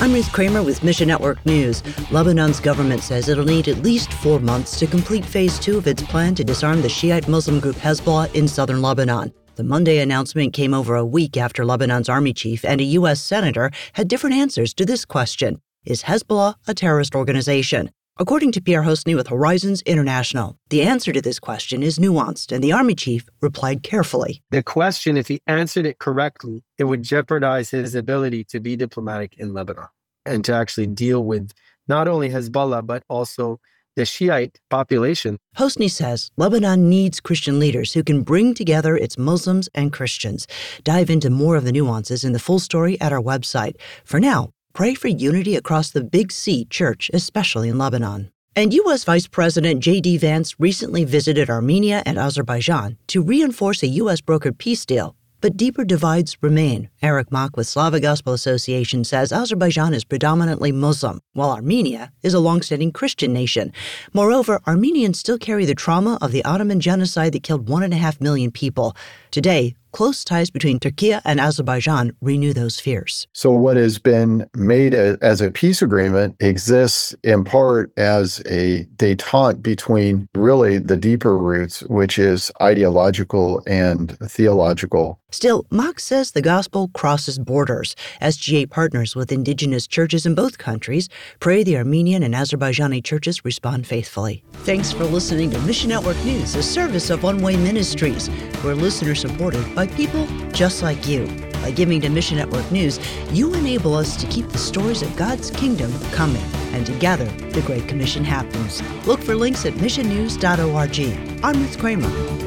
I'm Ruth Kramer with Mission Network News. Lebanon's government says it'll need at least 4 months to complete Phase 2 of its plan to disarm the Shiite Muslim group Hezbollah in southern Lebanon. The Monday announcement came over a week after Lebanon's army chief and a U.S. senator had different answers to this question. Is Hezbollah a terrorist organization? According to Pierre Hosny with Horizons International, the answer to this question is nuanced, and the army chief replied carefully. The question, if he answered it correctly, it would jeopardize his ability to be diplomatic in Lebanon and to actually deal with not only Hezbollah, but also the Shiite population. Hosny says Lebanon needs Christian leaders who can bring together its Muslims and Christians. Dive into more of the nuances in the full story at our website. For now, pray for unity across the Big C church, especially in Lebanon. And U.S. Vice President J.D. Vance recently visited Armenia and Azerbaijan to reinforce a U.S.-brokered peace deal. But deeper divides remain. Eric Mock with Slavic Gospel Association says Azerbaijan is predominantly Muslim, while Armenia is a longstanding Christian nation. Moreover, Armenians still carry the trauma of the Ottoman genocide that killed 1.5 million people. Today, close ties between Turkey and Azerbaijan renew those fears. So what has been made as a peace agreement exists in part as a détente between really the deeper roots, which is ideological and theological. Still, Mock says the gospel crosses borders. SGA partners with indigenous churches in both countries. Pray the Armenian and Azerbaijani churches respond faithfully. Thanks for listening to Mission Network News, a service of One Way Ministries. We're listener-supported by people just like you. By giving to Mission Network News, you enable us to keep the stories of God's kingdom coming. And together, the Great Commission happens. Look for links at missionnews.org. I'm Ruth Kramer.